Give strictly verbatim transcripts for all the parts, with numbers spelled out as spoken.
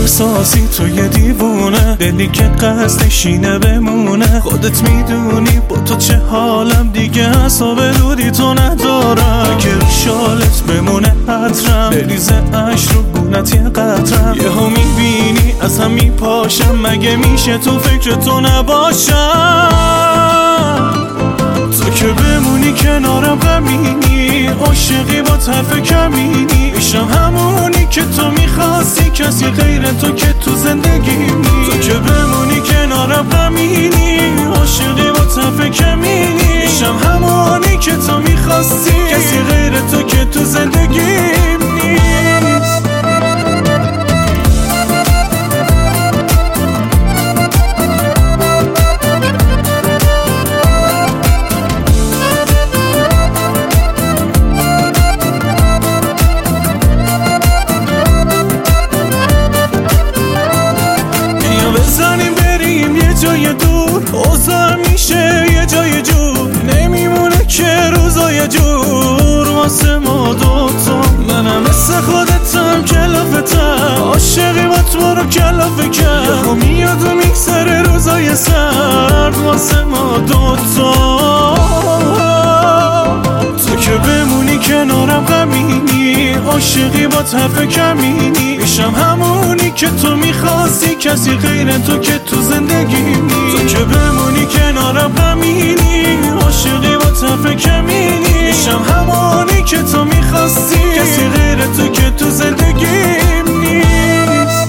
احساسی تو یه دیوونه، دلی که قصدش اینه بمونه. خودت میدونی با تو چه حالم، دیگه حساب دودی تو ندارم. اگه رو شالت بمونه حترم، بریزه عشق رو گونت یه قطرم. یه ها میبینی از هم میپاشم، مگه میشه تو فکر تو نباشم؟ تو که بمونی کنارم غمینی، عاشقی با طرف کمینی. میشم همونی که تو میخواستی، کسی غیر تو که تو زندگی نی. تو که بمونی کنارم غمینی، عاشقی با طرف کمینی. میشم همونی که تو میخواستی، کسی غیر تو که تو زندگی نیست. بزنیم بریم یه جای دور، اوضاع میشه یه جای جور. نمیمونه که روزای جور واسه ما دوتا. منم مثل خودتم کلافتم، عاشقی با تو رو کلافه کرد. یهو میاد و میگذره روزای سرد واسه ما دوتا. تو که بمونی کنارم غمینی، عاشقی با طرف کمینی. میشم همونی که تو میخواستی، کسی غیر تو که تو زندگی نی. تو که بمونی کنارم غمینی، عاشقی با طرف کمینی. میشم همونی که تو میخواستی، کسی غیر تو که تو زندگی نیست.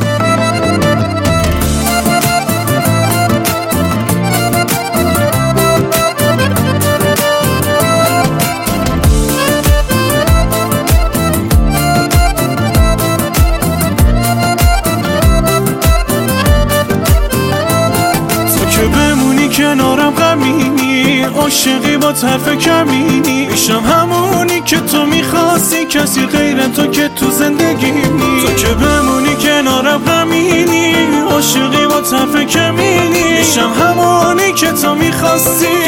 کنارم غمینی، عاشقی با طرف کمینی. میشم همونی که تو میخواستی، کسی غیر تو که تو زندگی نی. تو که بمونی کنارم غمینی، عاشقی با طرف کمینی. میشم همونی که تو میخواستی،